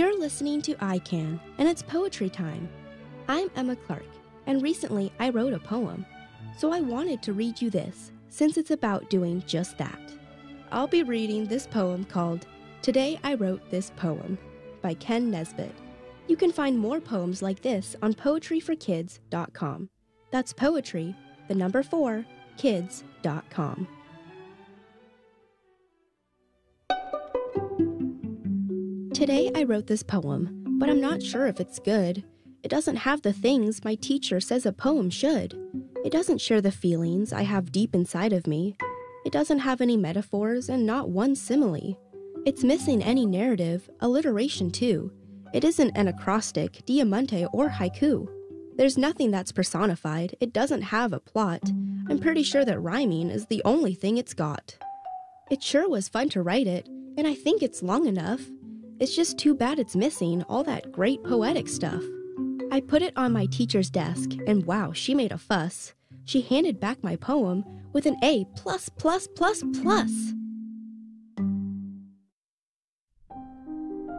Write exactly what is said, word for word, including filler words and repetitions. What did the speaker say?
You're listening to I Can, and it's poetry time. I'm Emma Clark, and recently I wrote a poem, so I wanted to read you this, since it's about doing just that. I'll be reading this poem called Today I Wrote This Poem by Ken Nesbitt. You can find more poems like this on poetry for kids dot com. That's poetry, the number four, kids dot com. Today I wrote this poem, but I'm not sure if it's good. It doesn't have the things my teacher says a poem should. It doesn't share the feelings I have deep inside of me. It doesn't have any metaphors and not one simile. It's missing any narrative, alliteration too. It isn't an acrostic, diamante, or haiku. There's nothing that's personified. It doesn't have a plot. I'm pretty sure that rhyming is the only thing it's got. It sure was fun to write it, and I think it's long enough. It's just too bad it's missing all that great poetic stuff. I put it on my teacher's desk, and wow, she made a fuss. She handed back my poem with an A plus plus plus plus.